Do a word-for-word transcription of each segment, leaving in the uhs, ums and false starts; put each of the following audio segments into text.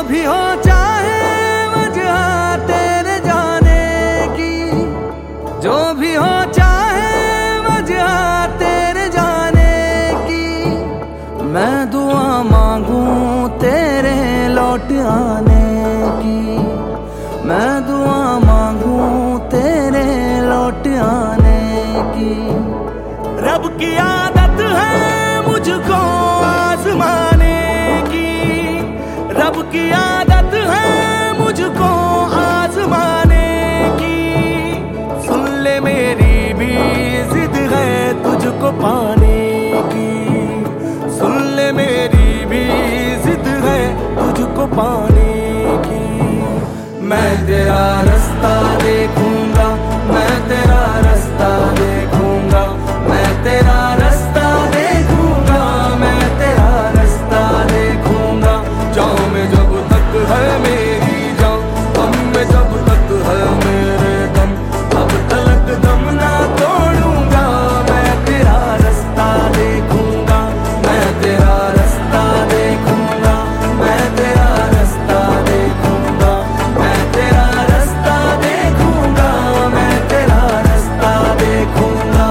भी हो चाहे वजह तेरे जाने की, जो भी हो चाहे वजह तेरे जाने की, मैं दुआ मांगूं तेरे लौट आने की, मैं दुआ मांगूं तेरे लौट आने की। रब की आदत है मुझको आजमाने की, रब की आदत है मुझको आजमाने की। सुन ले मेरी भी जिद है तुझको पाने की, सुन ले मेरी भी जिद है तुझको पाने की। मैं तेरा रास्ता देखूंगा, मैं तेरा रास्ता देखूंगा, मैं तेरा रास्ता देखूंगा, मैं तेरा रास्ता देखूंगा। जाऊं में जब तक है मेरी जान, दम में जब तक है मेरे दम, अब तलक दम ना तोड़ूंगा। मैं तेरा रास्ता देखूंगा, मैं तेरा रास्ता देखूंगा, मैं तेरा रास्ता देखूंगा, मैं तेरा रास्ता देखूंगा, मैं तेरा रास्ता देखूंगा।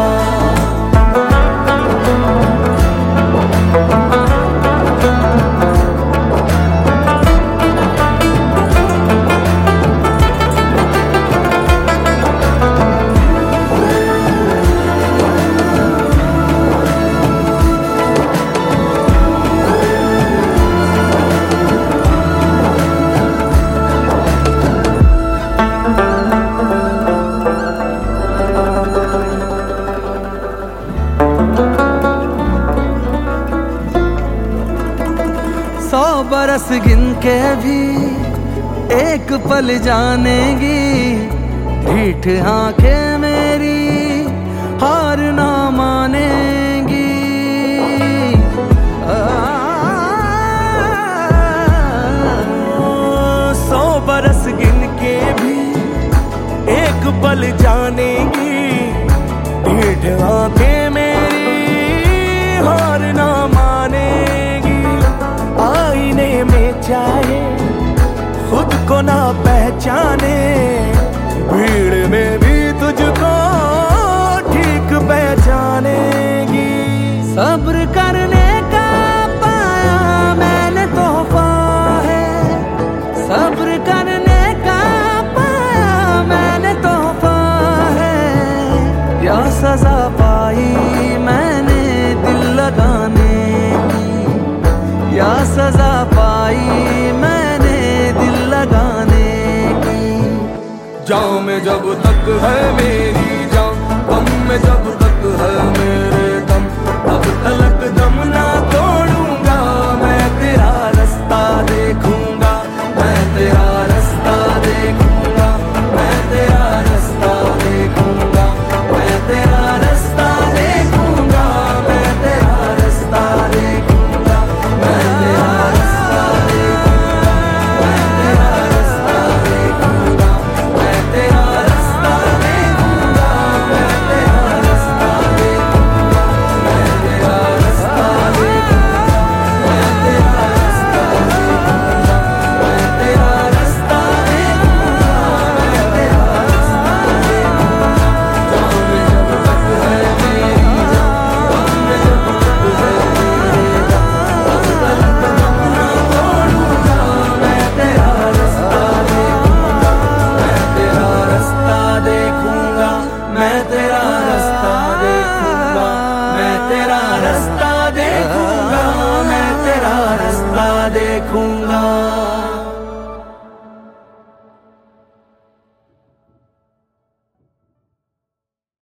सौ बरस गिन के भी एक पल जानेगी, ढीठ आंखें मेरी हार ना मानेगी। आ, सौ बरस गिन के भी एक पल जानेगी, ढीठ आंखें मेरी हार ना मानेगी। आईने में चाहे खुद को ना पहचाने, भीड़ में भी तुझको ठीक पहचानेगी। सब्र करने का पाया मैंने तोहफा है, सब्र करने का पाया मैंने तोहफा है। या सजा पाई मैंने दिल लगाने की, या सजा पाई मैंने दिल लगाने की। जाऊं में जब तक है मेरी जान, दम में जब तक है मेरे दम, अब तलक दम ना तोड़ूंगा। मैं तेरा रास्ता देखूंगा, मैं तेरा रास्ता देखूंगा, मैं तेरा रास्ता देखूंगा, मैं तेरा रास्ता देखूंगा, मैं तेरा रास्ता देखूंगा, मैं तेरा रास्ता देखूंगा, मैं तेरा रास्ता देखूंगा, मैं तेरा रास्ता देखूंगा, मैं तेरा रास्ता देखूंगा, मैं तेरा रास्ता देखूंगा, मैं तेरा रास्ता देखूंगा, मैं तेरा रास्ता देखूंगा, मैं तेरा रास्ता देखूंगा। जाऊं में जब तक है मेरी जान, दम में जब तक है मेरे दम, अब तलक दम ना तोड़ूंगा। मैं तेरा रास्ता देखूंगा, मैं तेरा रास्ता देखूंगा, मैं तेरा रास्ता देखूंगा, मैं तेरा रास्ता देखूंगा, मैं तेरा रास्ता देखूंगा।